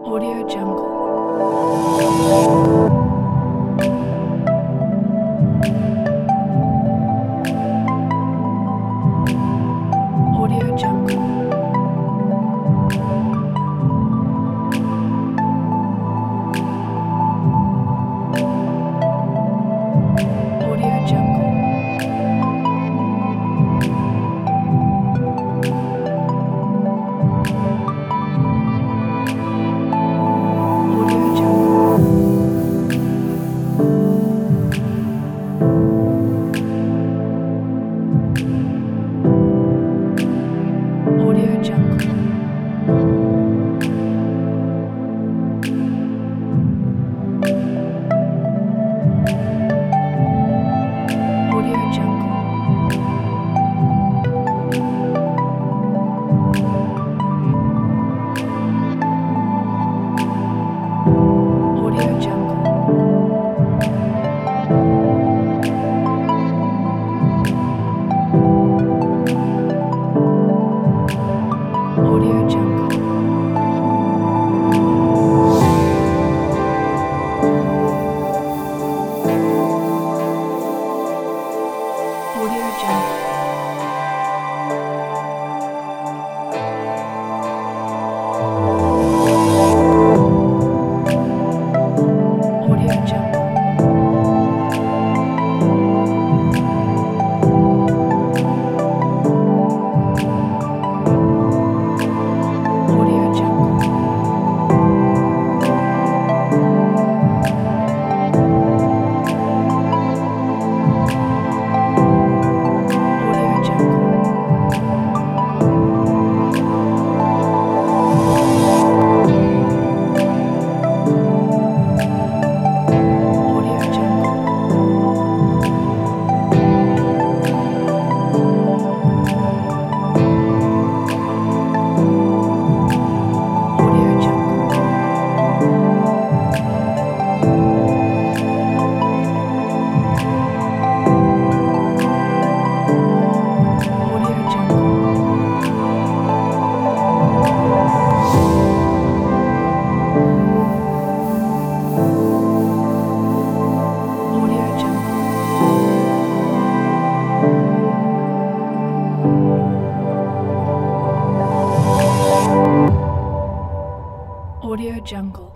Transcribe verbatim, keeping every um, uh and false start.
Audio Jungle. Audio Jungle. Audio Jungle. Audio Jungle. Audio Jungle. Audio Jungle. Audio Jungle. Audio Jungle. Audio Jungle. Audio Jungle. Audio Jungle. Audio Jungle. Audio Jungle. Audio Jungle. Audio Jungle. Audio Jungle. Audio Jungle.